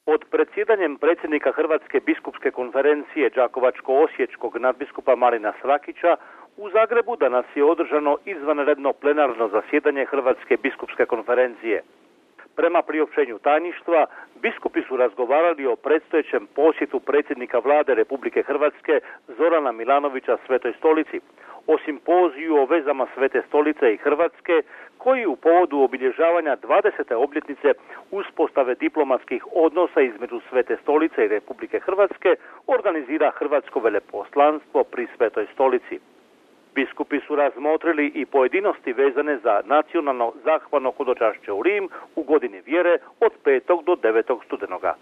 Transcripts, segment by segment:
Pod predsjedanjem predsjednika Hrvatske biskupske konferencije Đakovačko-osječkog nadbiskupa Marina Srakića u Zagrebu danas je održano izvanredno plenarno zasjedanje Hrvatske biskupske konferencije. Prema priopćenju tajništva, biskupi su razgovarali o predstojećem posjetu predsjednika Vlade Republike Hrvatske Zorana Milanovića Svetoj Stolici, o simpoziju o vezama Svete Stolice i Hrvatske, koji u povodu obilježavanja 20. obljetnice uspostave diplomatskih odnosa između Svete Stolice i Republike Hrvatske organizira Hrvatsko veleposlanstvo pri Svetoj Stolici. Biskupi su razmotrili i pojedinosti vezane za nacionalno zahvalno hodočašće u Rim u godini vjere od 5. do 9. studenoga.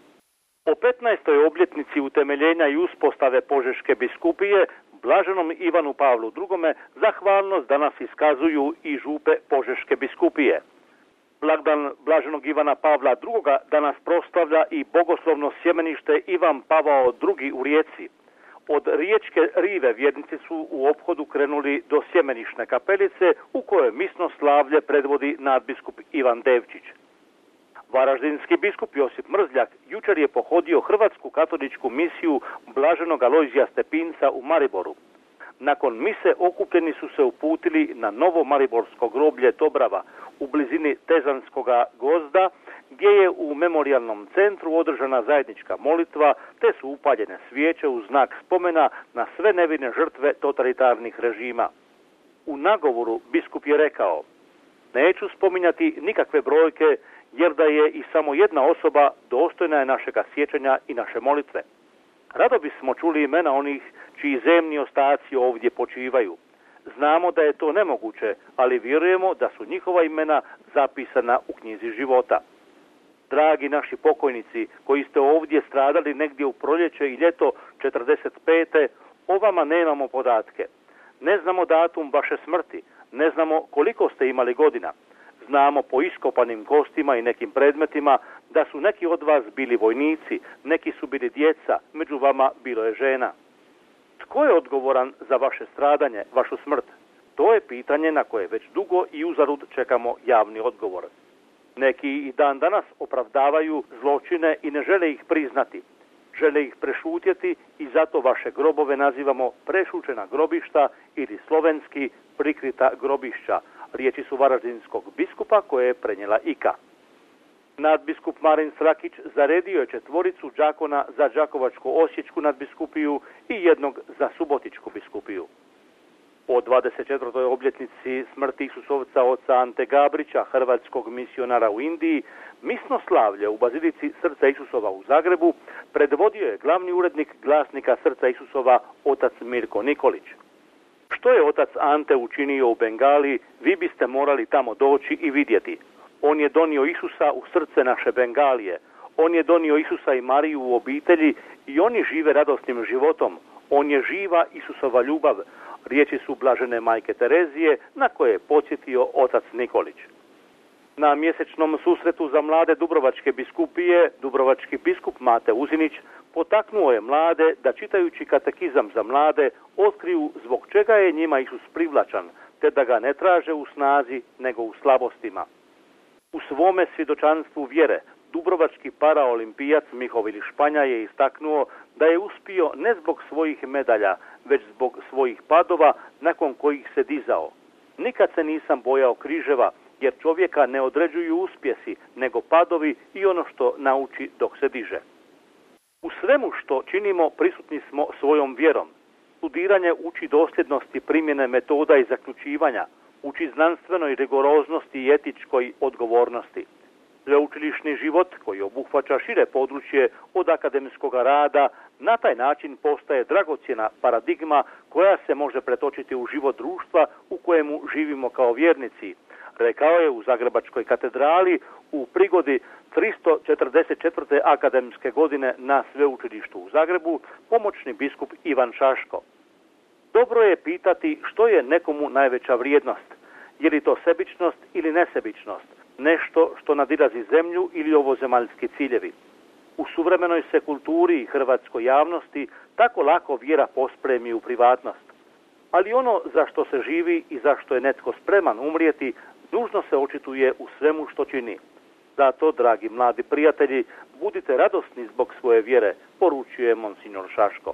O 15. obljetnici utemeljenja i uspostave Požeške biskupije Blaženom Ivanu Pavlu II. Zahvalnost danas iskazuju i župe Požeške biskupije. Blagdan Blaženog Ivana Pavla II. Danas proslavlja i bogoslovno sjemenište Ivan Pavao II. U Rijeci. Od Riječke rive vjernici su u ophodu krenuli do Sjemenišne kapelice u kojoj misno slavlje predvodi nadbiskup Ivan Devčić. Varaždinski biskup Josip Mrzljak jučer je pohodio Hrvatsku katoličku misiju Blaženog Alojzija Stepinca u Mariboru. Nakon mise okupljeni su se uputili na novo mariborsko groblje Dobrava u blizini Tezanskoga gozda, gdje je u memorijalnom centru održana zajednička molitva, te su upaljene svijeće u znak spomena na sve nevine žrtve totalitarnih režima. U nagovoru biskup je rekao: "Neću spominjati nikakve brojke, jer da je i samo jedna osoba dostojna je našega sjećanja i naše molitve. Rado bismo čuli imena onih čiji zemni ostaci ovdje počivaju. Znamo da je to nemoguće, ali vjerujemo da su njihova imena zapisana u knjizi života. Dragi naši pokojnici koji ste ovdje stradali negdje u proljeće i ljeto 45. o vama nemamo podatke. Ne znamo datum vaše smrti, ne znamo koliko ste imali godina. Znamo po iskopanim kostima i nekim predmetima da su neki od vas bili vojnici, neki su bili djeca, među vama bilo je žena. Tko je odgovoran za vaše stradanje, vašu smrt? To je pitanje na koje već dugo i uzalud čekamo javni odgovor. Neki i dan danas opravdavaju zločine i ne žele ih priznati. Žele ih prešutjeti i zato vaše grobove nazivamo prešućena grobišta ili slovenski prikrita grobišća." Riječi su varaždinskog biskupa koje je prenijela IKA. Nadbiskup Marin Srakić zaredio je 4 đakona za Đakovačko-osječku nadbiskupiju i 1 za Subotičku biskupiju. Po 24. obljetnici smrti Isusovca oca Ante Gabrića, hrvatskog misionara u Indiji, misno slavlje u Bazilici Srca Isusova u Zagrebu predvodio je glavni urednik glasnika Srca Isusova otac Mirko Nikolić. Što je otac Ante učinio u Bengaliji, vi biste morali tamo doći i vidjeti. On je donio Isusa u srce naše Bengalije. On je donio Isusa i Mariju u obitelji i oni žive radosnim životom. On je živa Isusova ljubav. Riječi su blažene majke Terezije na koje je podsjetio otac Nikolić. Na mjesečnom susretu za mlade Dubrovačke biskupije, dubrovački biskup Mate Uzinić potaknuo je mlade da čitajući katekizam za mlade otkriju zbog čega je njima Isus privlačan, te da ga ne traže u snazi nego u slabostima. U svome svjedočanstvu vjere dubrovački paraolimpijac Mihovil Španja je istaknuo da je uspio ne zbog svojih medalja, već zbog svojih padova nakon kojih se dizao. Nikad se nisam bojao križeva, jer čovjeka ne određuju uspjesi, nego padovi i ono što nauči dok se diže. U svemu što činimo prisutni smo svojom vjerom. Studiranje uči dosljednosti primjene metoda i zaključivanja, uči znanstvenoj rigoroznosti i etičkoj odgovornosti. Sveučilišni život, koji obuhvaća šire područje od akademskog rada, na taj način postaje dragocjena paradigma koja se može pretočiti u život društva u kojemu živimo kao vjernici, rekao je u Zagrebačkoj katedrali u prigodi 344. akademske godine na Sveučilištu u Zagrebu pomoćni biskup Ivan Šaško. Dobro je pitati što je nekomu najveća vrijednost. Je li to sebičnost ili nesebičnost? Nešto što nadilazi zemlju ili ovozemaljski ciljevi? U suvremenoj se kulturi i hrvatskoj javnosti tako lako vjera pospremi u privatnost. Ali ono za što se živi i za što je netko spreman umrijeti, dužno se očituje u svemu što čini. Zato, dragi mladi prijatelji, budite radosni zbog svoje vjere, poručuje monsignor Šaško.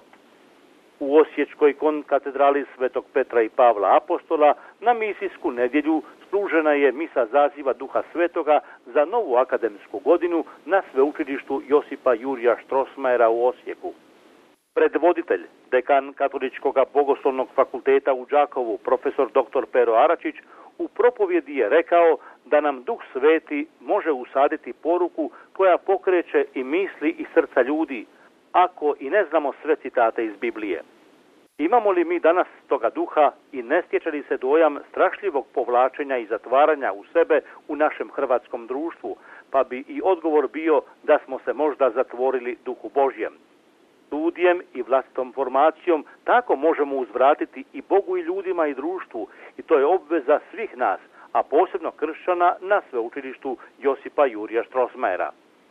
U Osječkoj katedrali Svetog Petra i Pavla Apostola na misijsku nedjelju služena je misa zaziva Duha Svetoga za novu akademsku godinu na sveučilištu Josipa Jurija Strossmayera u Osijeku. Predvoditelj, dekan Katoličkog bogoslovnog fakulteta u Đakovu, profesor dr. Pero Aračić, u propovjedi je rekao da nam Duh Sveti može usaditi poruku koja pokreće i misli i srca ljudi, ako i ne znamo sve citate iz Biblije. Imamo li mi danas toga duha i ne stječe li se dojam strašljivog povlačenja i zatvaranja u sebe u našem hrvatskom društvu, pa bi i odgovor bio da smo se možda zatvorili Duhu Božjem. Studijem i vlastitom formacijom tako možemo uzvratiti i Bogu i ljudima i društvu, i to je obveza svih nas, a posebno kršćana na sveučilištu Josipa Jurija Strossmayera.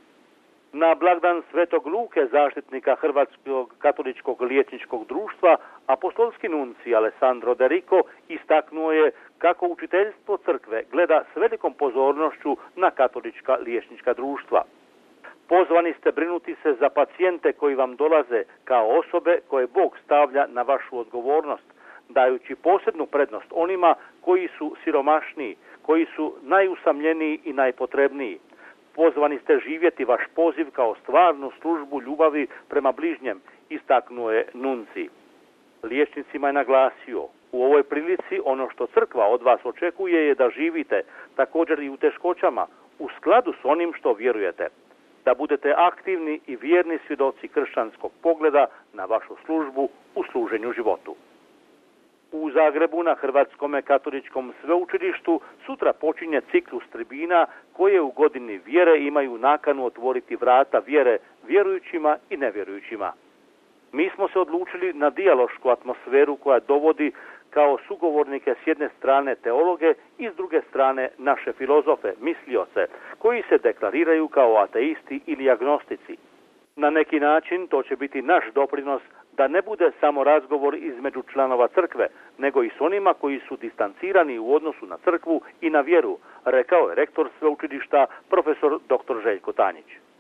Na blagdan Svetog Luke, zaštitnika Hrvatskog katoličkog liječničkog društva, apostolski nunci Alessandro De Rico istaknuo je kako učiteljstvo crkve gleda s velikom pozornošću na katolička liječnička društva. Pozvani ste brinuti se za pacijente koji vam dolaze kao osobe koje Bog stavlja na vašu odgovornost, dajući posebnu prednost onima koji su siromašniji, koji su najusamljeniji i najpotrebniji. Pozvani ste živjeti vaš poziv kao stvarnu službu ljubavi prema bližnjem, istaknuo je nunci. Liječnicima je naglasio, u ovoj prilici ono što crkva od vas očekuje je da živite, također i u teškoćama, u skladu s onim što vjerujete. Da budete aktivni i vjerni svjedoci kršćanskog pogleda na vašu službu u služenju životu. U Zagrebu na Hrvatskom katoličkom sveučilištu sutra počinje ciklus tribina koje u godini vjere imaju nakanu otvoriti vrata vjere vjerujućima i nevjerujućima. Mi smo se odlučili na dijalošku atmosferu koja dovodi kao sugovornike s jedne strane teologe i s druge strane naše filozofe, mislioce, koji se deklariraju kao ateisti ili agnostici. Na neki način to će biti naš doprinos da ne bude samo razgovor između članova crkve, nego i s onima koji su distancirani u odnosu na crkvu i na vjeru, rekao je rektor sveučilišta profesor dr. Željko Tanjić.